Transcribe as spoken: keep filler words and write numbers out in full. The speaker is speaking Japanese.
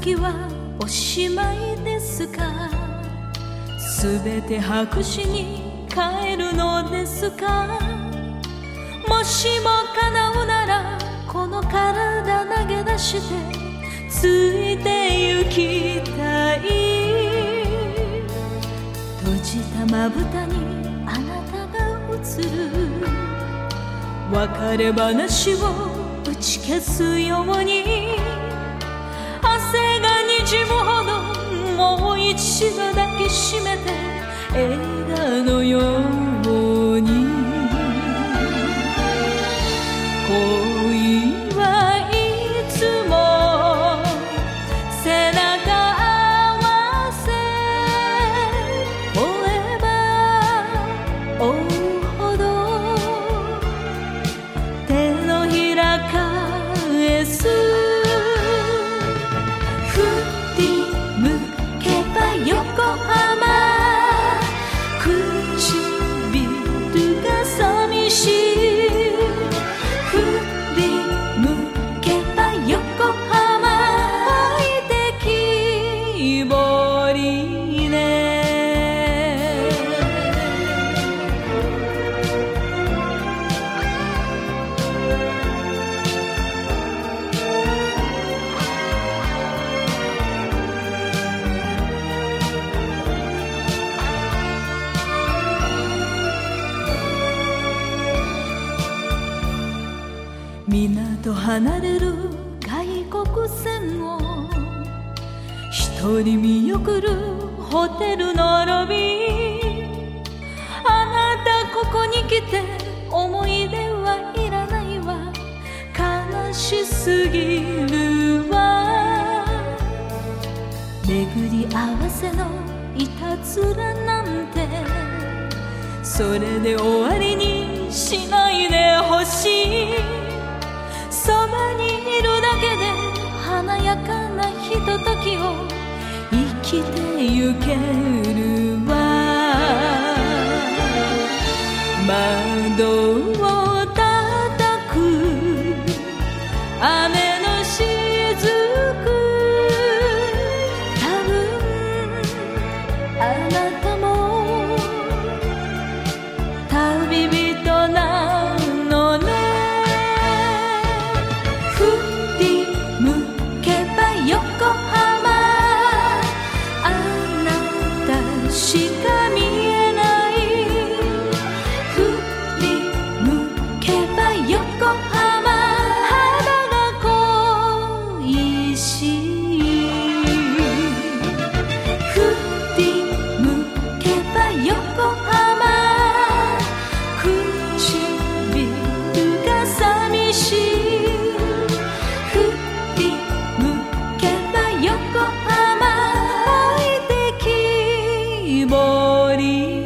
先はおしまいですか？すべて白紙に変えるのですか？もしも叶うならこの体投げ出してついて行きたい。閉じたまぶたにあなたが映る別れ話を打ち消すように汗がにじむほどもう一度抱きしめて映画のように恋はいつも背中合わせ Forever 追うほど手のひら返す振り向けば横浜唇が寂しい振り向けば横浜置いてきぼりね港離れる外国船を一人見送るホテルのロビーあなたここに来て思い出はいらないわ悲しすぎるわ巡り合わせのいたずらなんてそれで終わりにしないでほしいそばにいるだけで華やかなひとときを生きてゆけるわ窓を叩く雨のしずく多分あなたも旅人なのね横浜あなたしか見えない振り向けば横浜肌が恋しい振り向けば横浜唇が寂しい横浜置いてきぼり